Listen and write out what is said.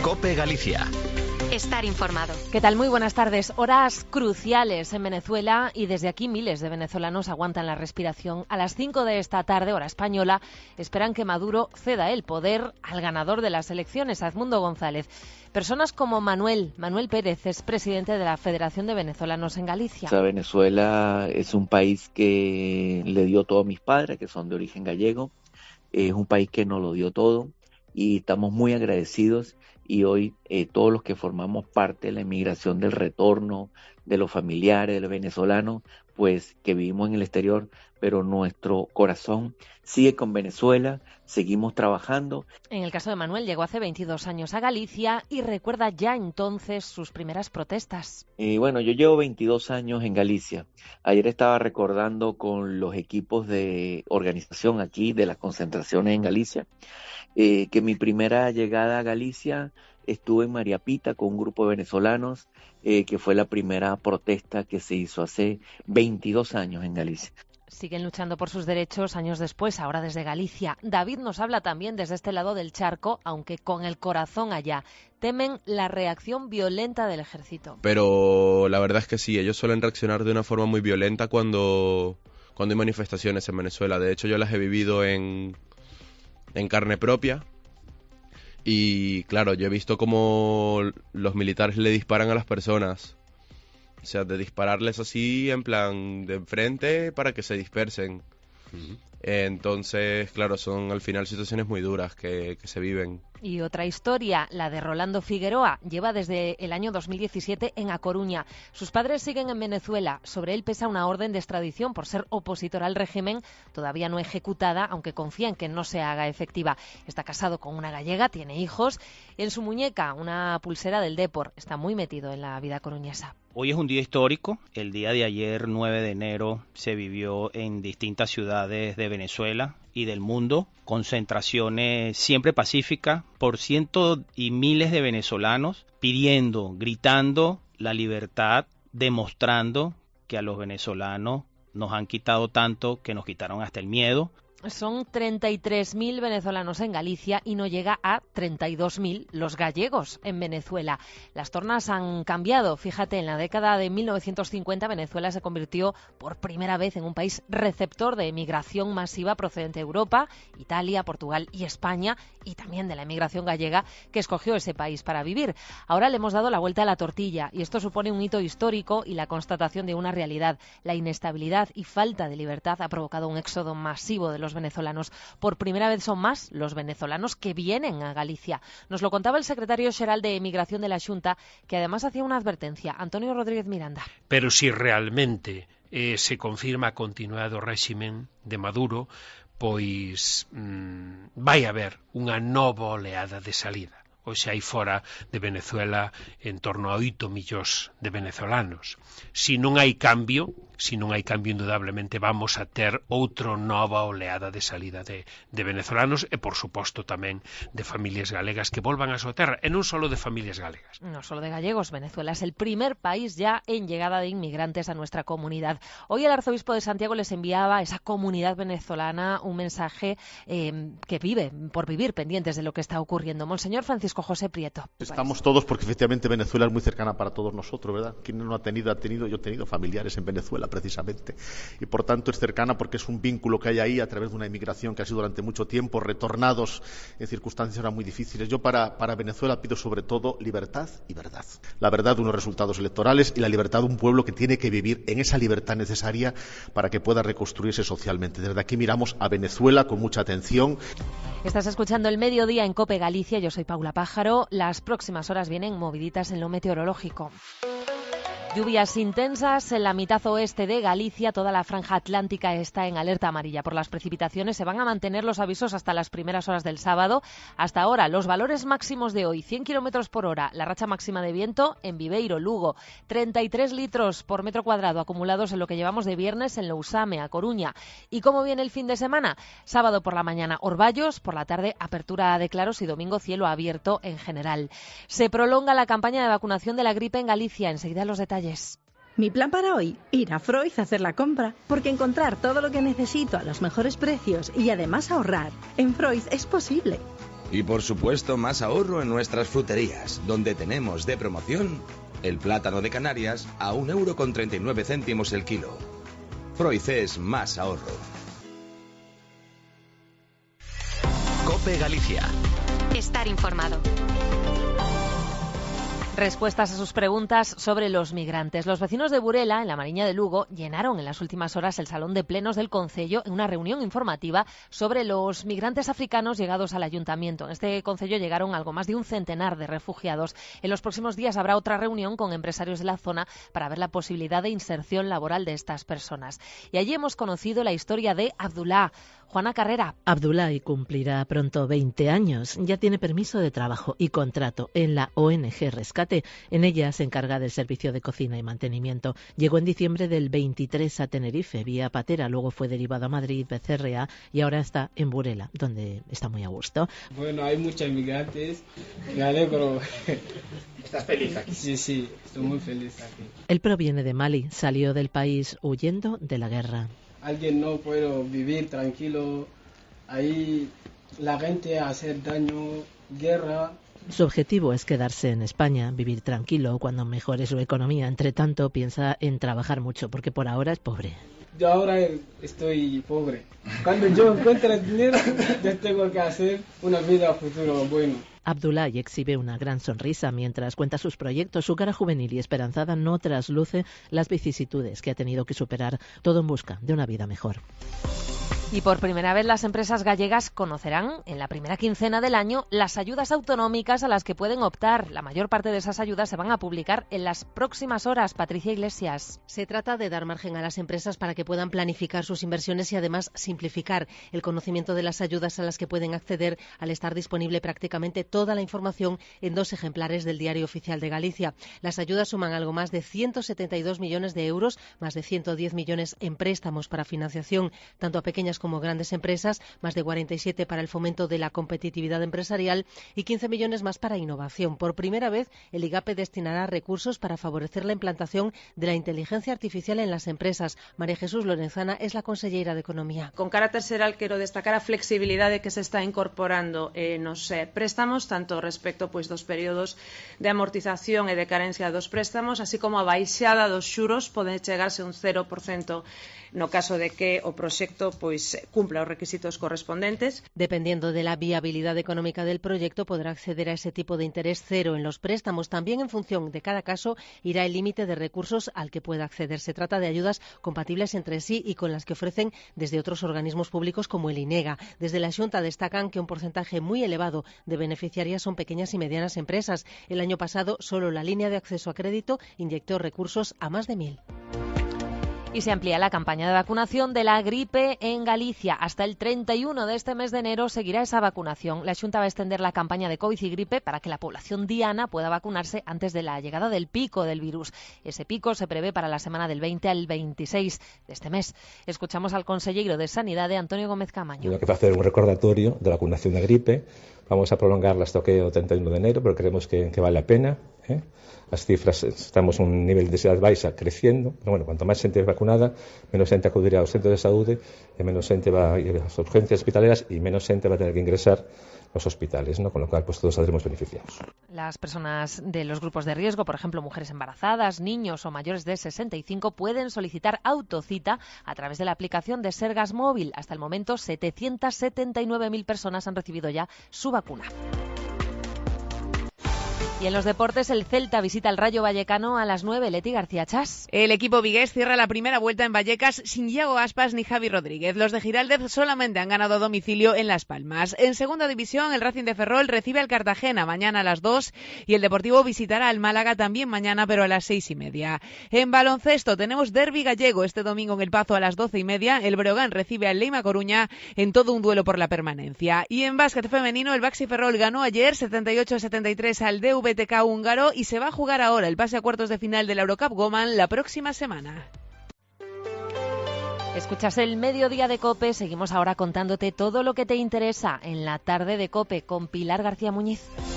COPE Galicia. Estar informado. ¿Qué tal? Muy buenas tardes. Horas cruciales en Venezuela y desde aquí miles de venezolanos aguantan la respiración. A las 5 de esta tarde, hora española, esperan que Maduro ceda el poder al ganador de las elecciones, a Edmundo González. Personas como Manuel Pérez es presidente de la Federación de Venezolanos en Galicia. O sea, Venezuela es un país que le dio todo a mis padres, que son de origen gallego. Es un país que nos lo dio todo y estamos muy agradecidos. Y hoy todos los que formamos parte de la inmigración, del retorno, de los familiares, de los venezolanos, pues que vivimos en el exterior, pero nuestro corazón sigue con Venezuela, seguimos trabajando. En el caso de Manuel, llegó hace 22 años a Galicia y recuerda ya entonces sus primeras protestas. Bueno, yo llevo 22 años en Galicia. Ayer estaba recordando con los equipos de organización aquí de las concentraciones en Galicia, que mi primera llegada a Galicia estuve en María Pita con un grupo de venezolanos, que fue la primera protesta que se hizo hace 22 años en Galicia. Siguen luchando por sus derechos años después, ahora desde Galicia. David nos habla también desde este lado del charco, aunque con el corazón allá. Temen la reacción violenta del ejército. Pero la verdad es que sí, ellos suelen reaccionar de una forma muy violenta cuando hay manifestaciones en Venezuela. De hecho, yo las he vivido en carne propia. Y claro, yo he visto cómo los militares le disparan a las personas. O sea, de dispararles así en plan de enfrente para que se dispersen. Uh-huh. Entonces, claro, son al final situaciones muy duras que se viven. Y otra historia, la de Rolando Figueroa. Lleva desde el año 2017 en A Coruña. Sus padres siguen en Venezuela. Sobre él pesa una orden de extradición por ser opositor al régimen, todavía no ejecutada, aunque confía en que no se haga efectiva. Está casado con una gallega, tiene hijos. Y en su muñeca, una pulsera del Depor. Está muy metido en la vida coruñesa. Hoy es un día histórico. El día de ayer, 9 de enero, se vivió en distintas ciudades de Venezuela y del mundo concentraciones siempre pacíficas por cientos y miles de venezolanos pidiendo, gritando la libertad, demostrando que a los venezolanos nos han quitado tanto que nos quitaron hasta el miedo. Son 33.000 venezolanos en Galicia y no llega a 32.000 los gallegos en Venezuela. Las tornas han cambiado. Fíjate, en la década de 1950 Venezuela se convirtió por primera vez en un país receptor de emigración masiva procedente de Europa, Italia, Portugal y España, y también de la emigración gallega que escogió ese país para vivir. Ahora le hemos dado la vuelta a la tortilla y esto supone un hito histórico y la constatación de una realidad. La inestabilidad y falta de libertad ha provocado un éxodo masivo de los venezolanos. Por primera vez son más los venezolanos que vienen a Galicia. Nos lo contaba el secretario xeral de Emigración de la Xunta, que además hacía una advertencia. Antonio Rodríguez Miranda. Pero si realmente se confirma a continuidade do réximen de Maduro, pois vai haber unha nova oleada de salida. Hoxe hai fora de Venezuela en torno a 8 millóns de venezolanos. Si non hai cambio, indudablemente vamos a ter outra nova oleada de salida de venezolanos e, por suposto, tamén de familias galegas que volvan a súa terra, e non só de familias galegas. No solo de gallegos, Venezuela es el primer país ya en llegada de inmigrantes a nuestra comunidad. Hoy el arzobispo de Santiago les enviaba a esa comunidad venezolana un mensaje que vive por vivir pendientes de lo que está ocurriendo. Monseñor Francisco José Prieto. Estamos todos porque efectivamente Venezuela es muy cercana para todos nosotros, ¿verdad? ¿Quién no ha tenido? Yo he tenido familiares en Venezuela precisamente y por tanto es cercana porque es un vínculo que hay ahí a través de una inmigración que ha sido durante mucho tiempo, retornados en circunstancias ahora muy difíciles. Yo para Venezuela pido sobre todo libertad y verdad. La verdad de unos resultados electorales y la libertad de un pueblo que tiene que vivir en esa libertad necesaria para que pueda reconstruirse socialmente. Desde aquí miramos a Venezuela con mucha atención. Estás escuchando El Mediodía en COPE Galicia. Yo soy Paula Pájaro. Las próximas horas vienen moviditas en lo meteorológico. Lluvias intensas en la mitad oeste de Galicia. Toda la franja atlántica está en alerta amarilla por las precipitaciones. Se van a mantener los avisos hasta las primeras horas del sábado. Hasta ahora, los valores máximos de hoy: 100 kilómetros por hora, la racha máxima de viento en Viveiro, Lugo, 33 litros por metro cuadrado acumulados en lo que llevamos de viernes en Lousame, A Coruña. ¿Y cómo viene el fin de semana? Sábado por la mañana, Orballos, por la tarde, apertura de claros y domingo, cielo abierto en general. Se prolonga la campaña de vacunación de la gripe en Galicia. Enseguida los detalles. Mi plan para hoy, ir a Freud a hacer la compra, porque encontrar todo lo que necesito a los mejores precios y además ahorrar en Freud es posible. Y por supuesto, más ahorro en nuestras fruterías, donde tenemos de promoción el plátano de Canarias a 1,39 € el kilo. Froices, más ahorro. COPE Galicia. Estar informado. Respuestas a sus preguntas sobre los migrantes. Los vecinos de Burela, en la Mariña de Lugo, llenaron en las últimas horas el salón de plenos del concello en una reunión informativa sobre los migrantes africanos llegados al ayuntamiento. En este concello llegaron algo más de un centenar de refugiados. En los próximos días habrá otra reunión con empresarios de la zona para ver la posibilidad de inserción laboral de estas personas. Y allí hemos conocido la historia de Abdullah. Juana Carrera. Abdullah cumplirá pronto 20 años. Ya tiene permiso de trabajo y contrato en la ONG Rescate. En ella se encarga del servicio de cocina y mantenimiento. Llegó en diciembre del 23 a Tenerife, vía patera. Luego fue derivado a Madrid, BCRA, y ahora está en Burela, donde está muy a gusto. Bueno, hay muchos inmigrantes. Me alegro. ¿Estás feliz aquí? Sí, estoy muy feliz aquí. Él proviene de Mali. Salió del país huyendo de la guerra. Alguien no puede vivir tranquilo. Ahí la gente hace daño, guerra. Su objetivo es quedarse en España, vivir tranquilo cuando mejore su economía. Entre tanto, piensa en trabajar mucho, porque por ahora es pobre. Yo ahora estoy pobre. Cuando yo encuentre dinero, yo tengo que hacer una vida futuro bueno. Abdullah exhibe una gran sonrisa mientras cuenta sus proyectos. Su cara juvenil y esperanzada no trasluce las vicisitudes que ha tenido que superar, todo en busca de una vida mejor. Y por primera vez las empresas gallegas conocerán en la primera quincena del año las ayudas autonómicas a las que pueden optar. La mayor parte de esas ayudas se van a publicar en las próximas horas. Patricia Iglesias. Se trata de dar margen a las empresas para que puedan planificar sus inversiones y además simplificar el conocimiento de las ayudas a las que pueden acceder al estar disponible prácticamente toda la información en 2 ejemplares del Diario Oficial de Galicia. Las ayudas suman algo más de 172 millones de euros, más de 110 millones en préstamos para financiación, tanto a pequeñas como grandes empresas, más de 47 para el fomento de la competitividad empresarial y 15 millones más para innovación. Por primera vez, el IGAPE destinará recursos para favorecer la implantación de la inteligencia artificial en las empresas. María Jesús Lorenzana es la consellera de Economía. Con carácter xeral, quero destacar a flexibilidade que se está incorporando nos préstamos, tanto respecto dos períodos de amortización e de carencia dos préstamos, así como a baixada dos xuros pode chegarse un 0% no caso de que o proxecto cumpla os requisitos correspondentes. Dependiendo de la viabilidad económica del proyecto, podrá acceder a ese tipo de interés cero en los préstamos. También en función de cada caso irá el límite de recursos al que pueda acceder. Se trata de ayudas compatibles entre sí y con las que ofrecen desde otros organismos públicos como el INEGA. Desde la Xunta destacan que un porcentaje muy elevado de beneficiarias son pequeñas y medianas empresas. El año pasado, solo la línea de acceso a crédito inyectó recursos a más de 1.000. Y se amplía la campaña de vacunación de la gripe en Galicia. Hasta el 31 de este mes de enero seguirá esa vacunación. La Xunta va a extender la campaña de COVID y gripe para que la población diana pueda vacunarse antes de la llegada del pico del virus. Ese pico se prevé para la semana del 20 al 26 de este mes. Escuchamos al consellero de Sanidade, Antonio Gómez Camaño. Tengo que hacer un recordatorio de la vacunación de gripe. Vamos a prolongarla hasta el 31 de enero, pero creemos que vale la pena. As cifras, estamos un nivel de densidade baixa creciendo, pero bueno, cuanto máis xente vacunada, menos xente acudirá aos centros de saúde, e menos xente va a ir ás urgencias hospitaleras e menos xente va a tener que ingresar aos hospitales, ¿no? Con lo cual todos saldremos beneficiados. Las personas de los grupos de riesgo, por ejemplo, mujeres embarazadas, niños o mayores de 65, pueden solicitar autocita a través de la aplicación de Sergas Móvil. Hasta el momento, 779.000 personas han recibido ya su vacuna. Y en los deportes, el Celta visita el Rayo Vallecano a las 9. Leti García Chas. El equipo vigués cierra la primera vuelta en Vallecas sin Iago Aspas ni Javi Rodríguez. Los de Giraldez solamente han ganado a domicilio en Las Palmas. En segunda división, el Racing de Ferrol recibe al Cartagena mañana a las 2 y el Deportivo visitará al Málaga también mañana, pero a las 6:30. En baloncesto tenemos derbi gallego este domingo en El Pazo a las 12:30. El Breogán recibe al Leima Coruña en todo un duelo por la permanencia. Y en básquet femenino, el Baxi Ferrol ganó ayer 78-73 al DVTK húngaro y se va a jugar ahora el pase a cuartos de final de la Eurocup Women la próxima semana. Escuchas el Mediodía de COPE. Seguimos ahora contándote todo lo que te interesa en la tarde de COPE con Pilar García Muñiz.